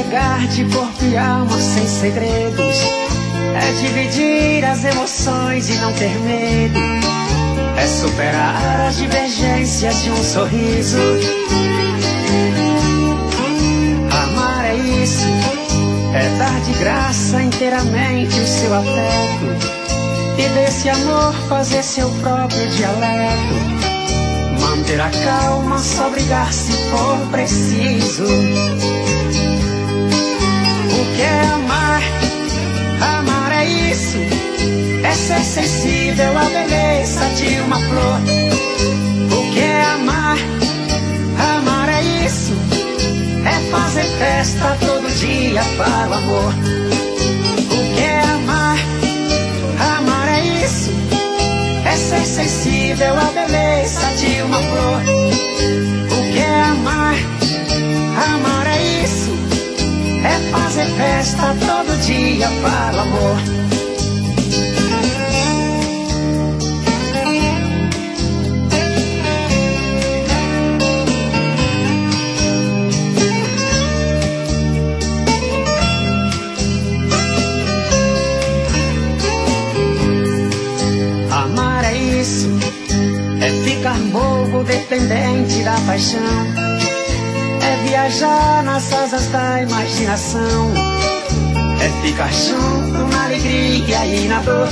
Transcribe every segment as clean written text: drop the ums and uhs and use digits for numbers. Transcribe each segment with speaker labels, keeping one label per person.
Speaker 1: entregar de corpo e alma sem segredos, é dividir as emoções e não ter medo, é superar as divergências de um sorriso. Amar é isso, é dar de graça inteiramente o seu afeto e desse amor fazer seu próprio dialeto, manter a calma, só brigar se for preciso. O que é amar? Amar é isso, é ser sensível à beleza de uma flor. O que é amar? Amar é isso, é fazer festa todo dia para o amor. O que é amar? Amar é isso, é ser sensível à beleza de uma flor. O que é amar? Amar é isso, é fazer festa todo dia para o amor. Amar é isso, é ficar bobo dependente da paixão, é viajar nas asas da imaginação, é ficar junto na alegria e na dor.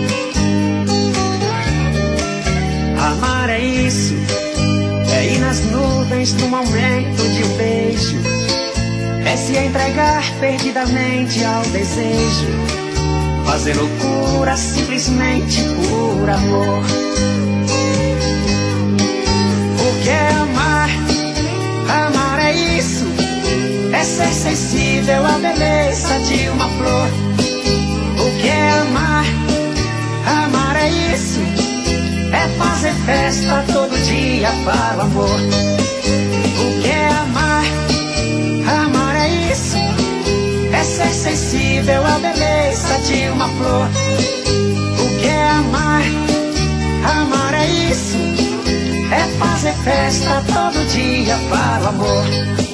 Speaker 1: Amar é isso, é ir nas nuvens no momento de um beijo, é se entregar perdidamente ao desejo, fazer loucura simplesmente por amor. O que é amar? Amar é isso, é ser sensível à beleza de uma flor. O que é amar? Amar é isso, é fazer festa todo dia para o amor. O que é amar? Amar é isso, é ser sensível à beleza de uma flor. O que é amar? Amar é isso, é fazer festa todo dia para o amor.